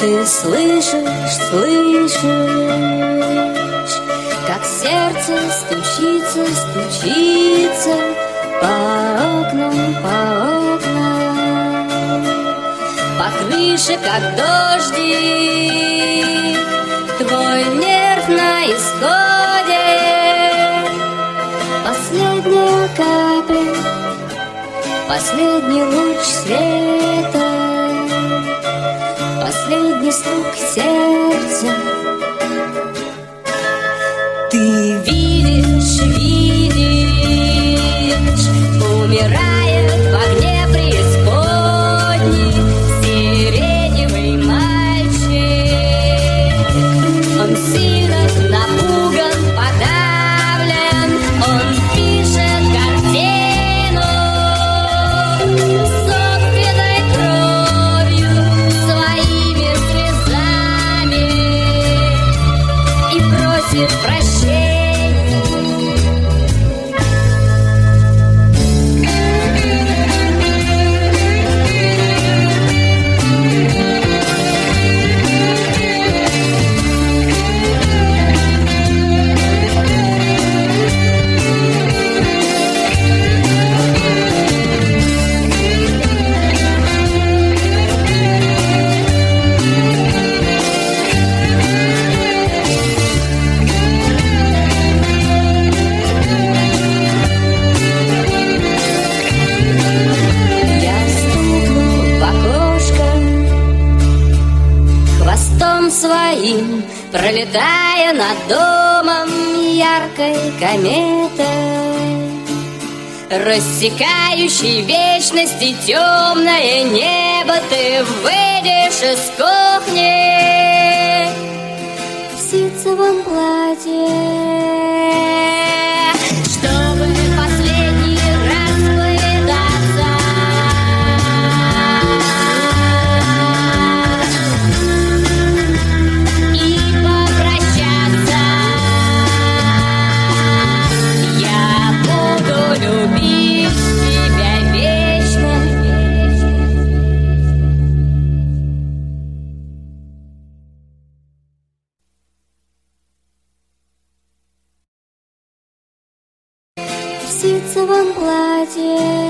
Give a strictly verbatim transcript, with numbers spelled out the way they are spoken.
Ты слышишь, слышишь, как сердце стучится, стучится по окнам, по окнам, по крыше, как дождик. Твой нерв на исходе. Последняя капля, последний луч света, последний стук сердца. Ты видишь, видишь, умирает в огне преисподней сиреневый мальчик. Он сильно напуган, подавлен, он пишет картину собственной кровью, своими слезами и просит прощения. Своим, пролетая над домом яркой кометой, рассекающей вечности темное небо, ты выйдешь из кухни в ситцевом платье, чтобы последний раз повидаться. В ситцевом платье.